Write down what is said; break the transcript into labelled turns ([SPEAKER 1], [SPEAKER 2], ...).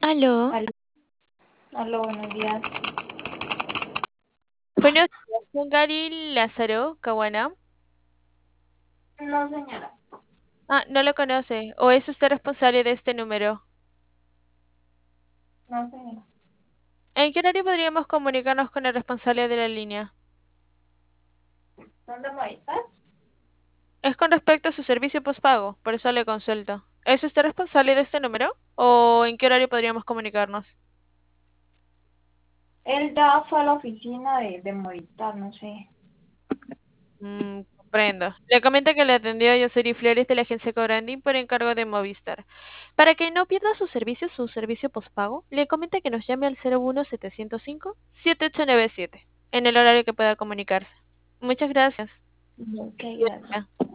[SPEAKER 1] Aló,
[SPEAKER 2] Aló, aló, buenos días.
[SPEAKER 1] buenos días, con Gary Lázaro Caguana.
[SPEAKER 2] No, señora.
[SPEAKER 1] Ah, no lo conoce. ¿O es usted responsable de este número?
[SPEAKER 2] No, señora.
[SPEAKER 1] ¿En qué horario podríamos comunicarnos con el responsable de la línea?
[SPEAKER 2] ¿Dónde voy a estar?
[SPEAKER 1] Es con respecto a su servicio postpago, por eso le consulto. ¿Es usted responsable de este número? ¿O en qué horario podríamos comunicarnos?
[SPEAKER 2] Él ya fue a la oficina de Movistar, no sé.
[SPEAKER 1] Comprendo. Le comento que le atendió Yoseri Flores de la agencia Cobrandín por encargo de Movistar. Para que no pierda su servicio postpago, le comenta que nos llame al 01705-7897 en el horario que pueda comunicarse. Muchas gracias.
[SPEAKER 2] Ok,
[SPEAKER 1] Buen
[SPEAKER 2] gracias.
[SPEAKER 1] día.